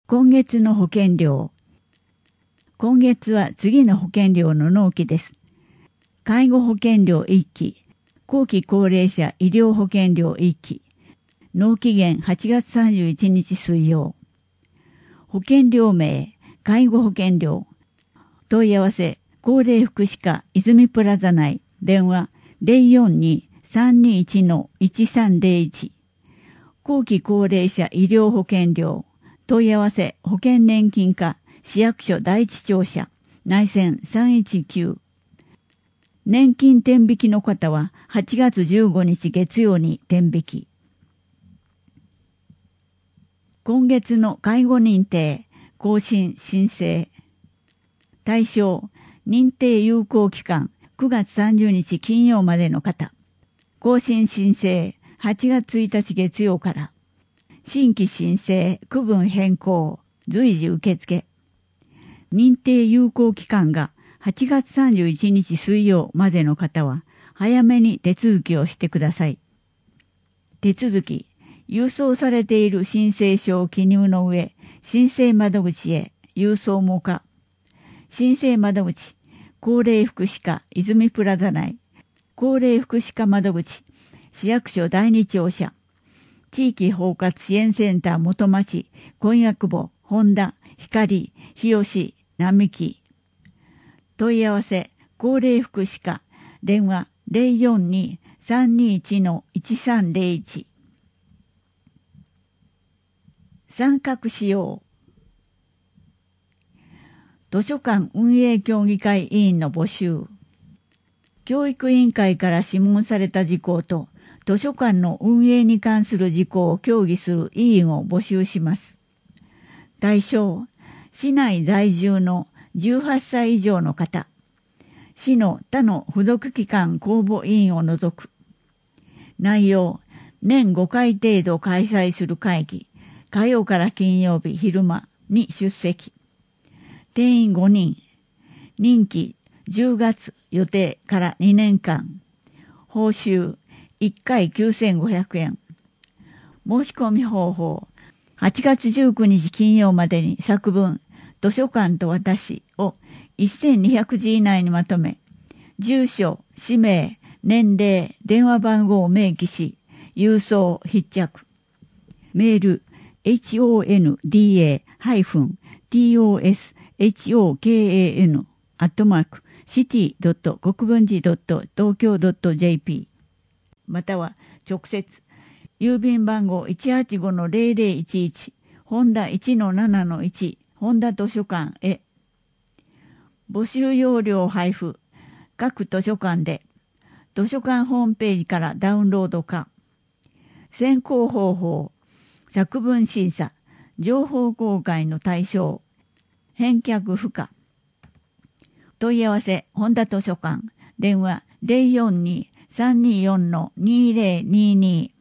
今月の保険料。今月は次の保険料の納期です。介護保険料1期、後期高齢者医療保険料1期、納期限8月31日水曜。保険料名、介護保険料。問い合わせ、高齢福祉課泉プラザ内、電話 042-321-1301。後期高齢者医療保険料。問い合わせ、保険年金課市役所第一庁舎、内線319。年金転引きの方は8月15日月曜に転引き。今月の介護認定、更新申請。対象、認定有効期間9月30日金曜までの方。更新申請、8月1日月曜から。新規申請、区分変更、随時受付。認定有効期間が8月31日水曜までの方は、早めに手続きをしてください。手続き、郵送されている申請書を記入の上、申請窓口へ郵送も可。申請窓口、高齢福祉課泉プラザ内、高齢福祉課窓口、市役所第二庁舎、地域包括支援センター元町、婚約簿、本田、光、日吉、並木。問い合わせ、高齢福祉課、電話 042-321-1301。参画しよう。図書館運営協議会委員の募集。教育委員会から諮問された事項と、図書館の運営に関する事項を協議する委員を募集します。対象、市内在住の18歳以上の方、市の他の付属機関公募委員を除く。内容、年5回程度開催する会議、火曜から金曜日昼間に出席。定員5人、任期10月予定から2年間、報酬1回9500円。申し込み方法、8月19日金曜までに作文、図書館と私を1200字以内にまとめ、住所、氏名、年齢、電話番号を明記し、郵送必着。メール、honda-toshokan@city.国分寺.東京.jp または直接、郵便番号 185-0011 本田 1-7-1 本田図書館へ。募集要領配布、各図書館で、図書館ホームページからダウンロード可。選考方法、作文審査、情報公開の対象、返却不可。問い合わせ、本田図書館、電話 042-324-2022。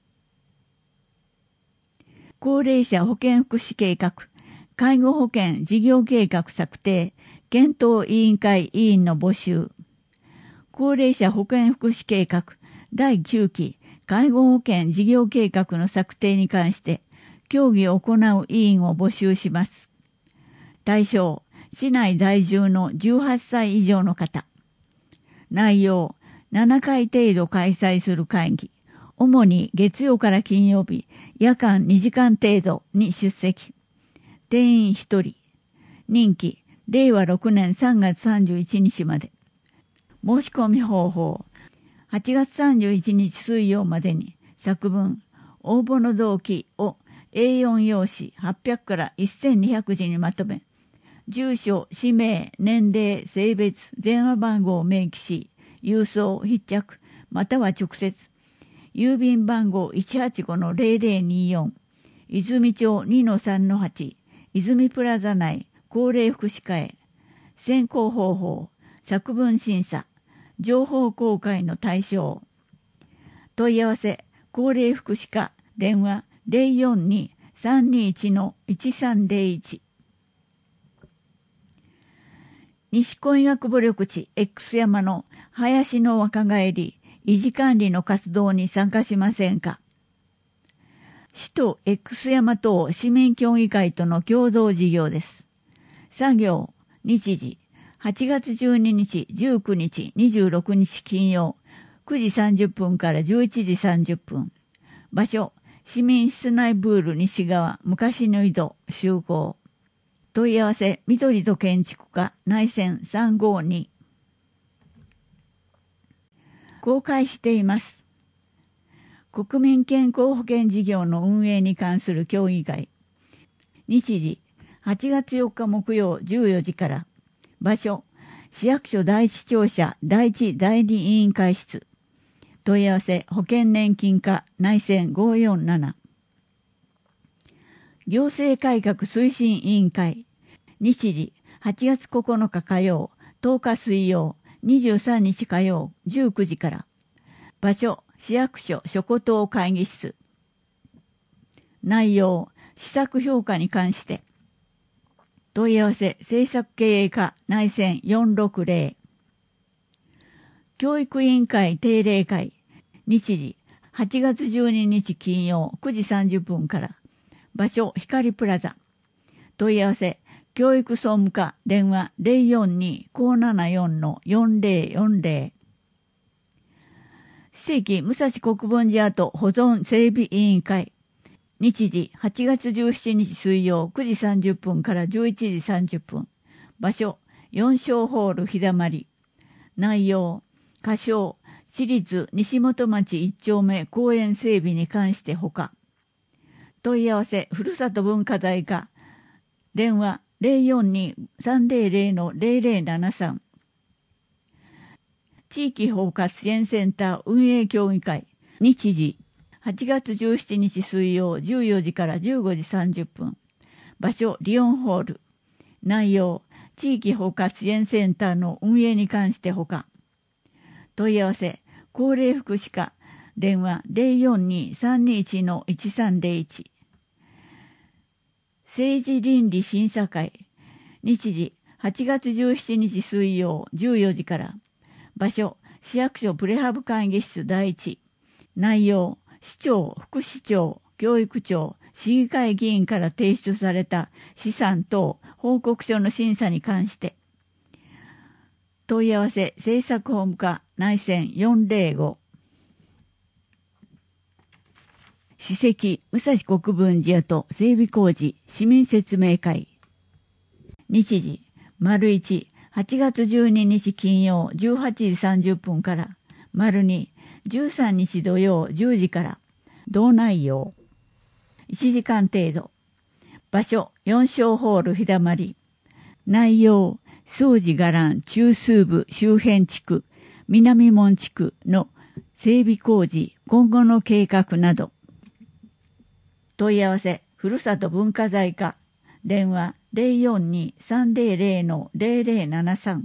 高齢者保健福祉計画、介護保険事業計画策定、検討委員会委員の募集。高齢者保健福祉計画第9期介護保険事業計画の策定に関して協議を行う委員を募集します。対象、市内在住の18歳以上の方。内容、7回程度開催する会議。主に月曜から金曜日、夜間2時間程度に出席。定員1人。任期、令和6年3月31日まで。申し込み方法、8月31日水曜までに作文、応募の動機を A4 用紙800から1200字にまとめ、住所、氏名、年齢、性別、電話番号を明記し、郵送必着、または直接、郵便番号 185-0024、泉町 2-3-8、泉プラザ内、高齢福祉課へ。選考方法、作文審査、情報公開の対象。問い合わせ、高齢福祉課、電話 042-321-1301。西小医学部緑地 X 山の林の若返り維持管理の活動に参加しませんか。 市と X 山等市民協議会との共同事業です。作業、日時、8月12日、19日、26日金曜、9時30分から11時30分。場所、市民室内プール西側、昔の井戸、集合。問い合わせ、緑と建築課、内線352。公開しています。国民健康保険事業の運営に関する協議会。日時、8月4日木曜14時から。場所、市役所第一庁舎第一代理委員会室。問い合わせ、保険年金課、内線547。行政改革推進委員会。日時、8月9日火曜、10日水曜、23日火曜、19時から。場所、市役所諸古島会議室。内容、施策評価に関して。問い合わせ、政策経営課、内線460。教育委員会定例会。日時、8月12日金曜、9時30分から。場所、光プラザ。問い合わせ、教育総務課、電話 042-574-4040。史跡武蔵国分寺跡保存整備委員会。日時、8月17日水曜、9時30分から11時30分。場所、4小ホール日だまり。内容、仮称、市立西本町1丁目公園整備に関してほか。問い合わせ、ふるさと文化財課。電話 042-300-0073。地域包括支援センター運営協議会。日時、8月17日水曜14時から15時30分。場所、リオンホール。内容、地域包括支援センターの運営に関してほか。問い合わせ、高齢福祉課。電話 042-321-1301。政治倫理審査会。日時、8月17日水曜14時から。場所、市役所プレハブ会議室第一。内容、市長、副市長、教育長、市議会議員から提出された試算等報告書の審査に関して。問い合わせ、政策本部課、内線405。史跡、武蔵国分寺跡整備工事市民説明会。日時、丸1、8月12日金曜18時30分から、丸2、13日土曜10時から。同内容。1時間程度。場所、4小ホール日だまり。内容、総寺伽藍中枢部周辺地区、南門地区の整備工事、今後の計画など。問い合わせ、ふるさと文化財課。電話 042-300-0073。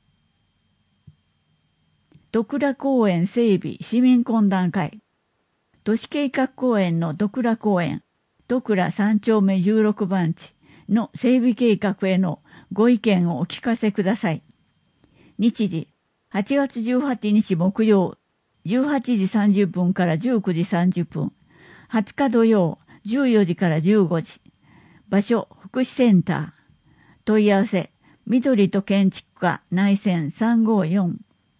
戸倉公園整備市民懇談会。都市計画公園の戸倉公園、戸倉3丁目16番地の整備計画へのご意見をお聞かせください。日時、8月18日木曜、18時30分から19時30分。20日土曜、14時から15時。場所、福祉センター。問い合わせ、緑と建築課内線354。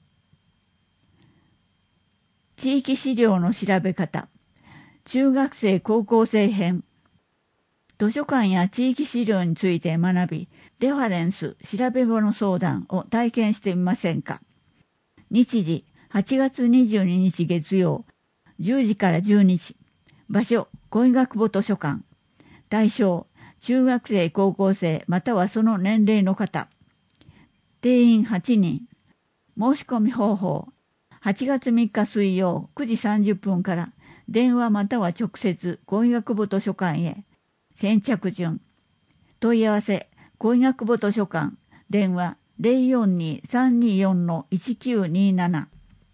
地域資料の調べ方。中学生高校生編。図書館や地域資料について学び、レファレンス、調べ物相談を体験してみませんか。日時、8月22日月曜、10時から12時。場所、小医学部図書館。対象、中学生高校生またはその年齢の方。定員8人。申し込み方法。8月3日水曜9時30分から電話または直接小医学部図書館へ。先着順。問い合わせ、小医学部図書館。電話 042-324-1927。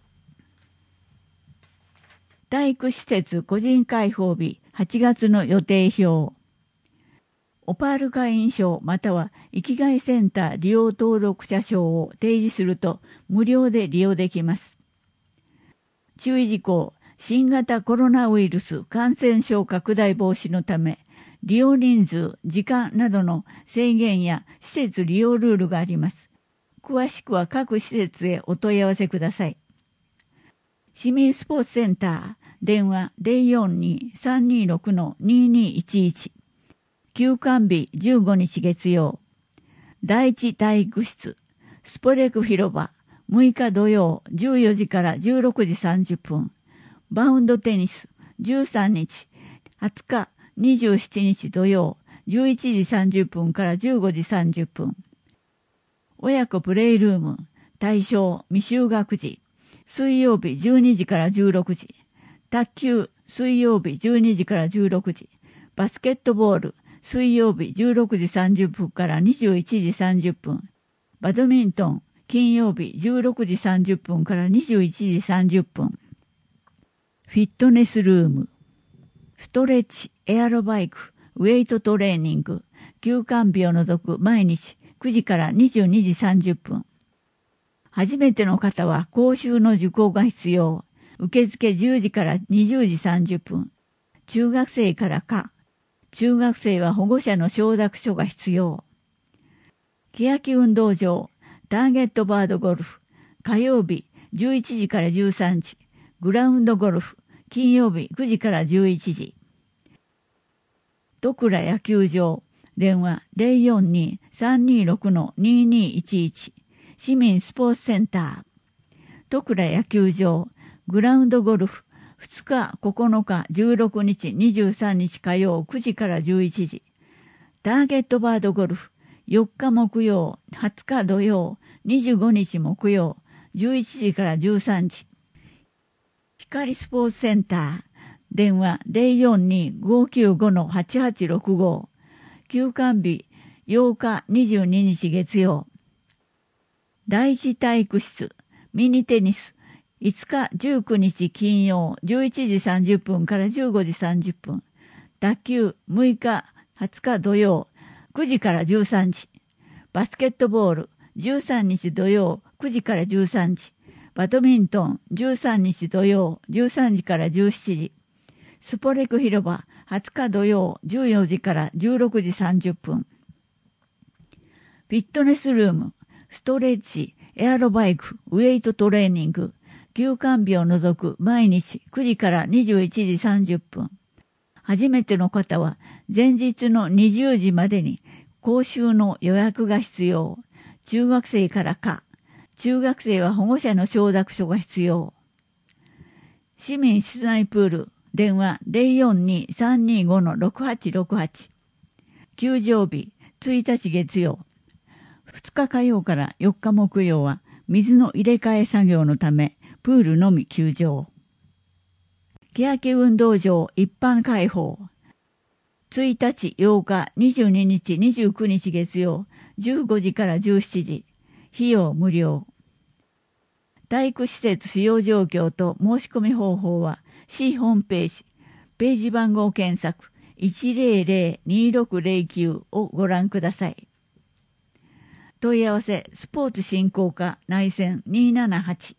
体育施設個人開放日8月の予定表。オパール会員証または生きがいセンター利用登録者証を提示すると無料で利用できます。注意事項、 新型コロナウイルス感染症拡大防止のため、利用人数、時間などの制限や施設利用ルールがあります。詳しくは各施設へお問い合わせください。市民スポーツセンター、電話 042-326-2211。休館日15日月曜。第一体育室、スポレク広場、6日土曜14時から16時30分。バウンドテニス、13日、20日、27日土曜、11時30分から15時30分。親子プレイルーム、対象未就学児、水曜日12時から16時。卓球、水曜日12時から16時。バスケットボール、水曜日16時30分から21時30分。バドミントン、金曜日16時30分から21時30分。フィットネスルーム、ストレッチ、エアロバイク、ウェイトトレーニング、休館日を除く毎日9時から22時30分。初めての方は講習の受講が必要。受付10時から20時30分。中学生からか。中学生は保護者の承諾書が必要。欅運動場、ターゲットバードゴルフ、火曜日11時から13時。グラウンドゴルフ、金曜日9時から11時。戸倉野球場、電話 042-326-2211。市民スポーツセンター。戸倉野球場、グラウンドゴルフ、2日、9日、16日、23日火曜9時から11時。ターゲットバードゴルフ、4日木曜、20日土曜、25日木曜、11時から13時。光スポーツセンター、電話 042-595-8865。休館日8日22日月曜。第一体育室、ミニテニス、5日19日金曜11時30分から15時30分。卓球6日20日土曜9時から13時。バスケットボール13日土曜9時から13時。バドミントン13日土曜13時から17時。スポレク広場20日土曜14時から16時30分。フィットネスルーム、ストレッチ、エアロバイク、ウェイトトレーニング、休館日を除く毎日9時から21時30分。初めての方は前日の20時までに講習の予約が必要。中学生からか。中学生は保護者の承諾書が必要。市民室内プール、電話 042-325-6868。休場日、1日月曜。2日火曜から4日木曜は水の入れ替え作業のため、プールのみ休場。欅運動場一般開放。1日8日22日29日月曜15時から17時。費用無料。体育施設使用状況と申し込み方法は市ホームページ、ページ番号検索 100-2609 をご覧ください。問い合わせスポーツ振興課内線278。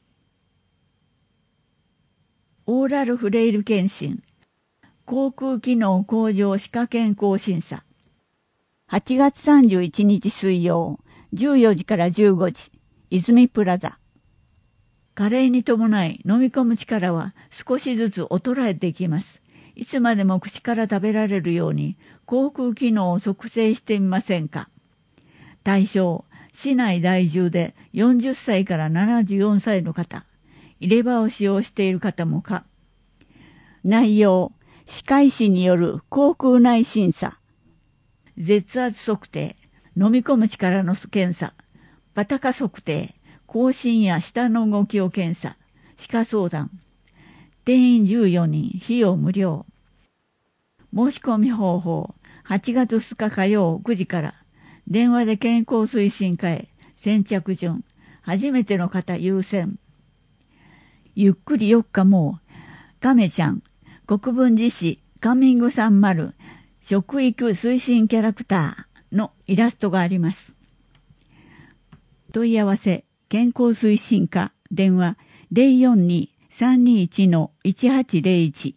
オーラルフレイル検診、口腔機能向上歯科健康審査。8月31日水曜、14時から15時、泉プラザ。加齢に伴い飲み込む力は少しずつ衰えていきます。いつまでも口から食べられるように口腔機能を測定してみませんか。対象、市内在住で40歳から74歳の方、入れ歯を使用している方もか。内容、歯科医師による口腔内審査。舌圧測定、飲み込む力の検査、パタカ測定、口唇や舌の動きを検査、歯科相談。定員14人、費用無料。申し込み方法、8月2日火曜9時から、電話で健康推進課へ、先着順、初めての方優先。ゆっくり4日も、亀ちゃん、国分寺市カミング30食育推進キャラクターのイラストがあります。問い合わせ健康推進課電話 321-1801。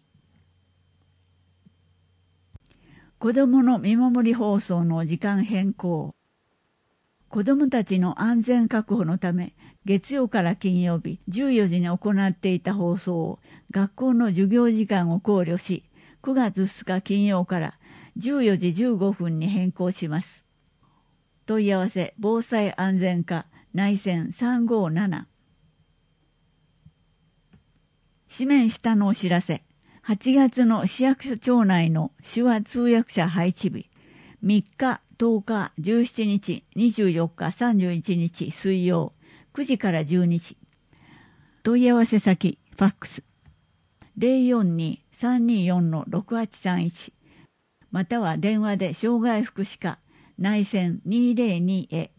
子どもの見守り放送の時間変更。子どもたちの安全確保のため、月曜から金曜日14時に行っていた放送を学校の授業時間を考慮し、9月2日金曜から14時15分に変更します。問い合わせ防災安全課内線357。紙面下のお知らせ。8月の市役所庁内の手話通訳者配置日。3日、10日、17日、24日、31日水曜9時から12時。問い合わせ先、ファックス。042-324-6831。または電話で障害福祉課内線202へ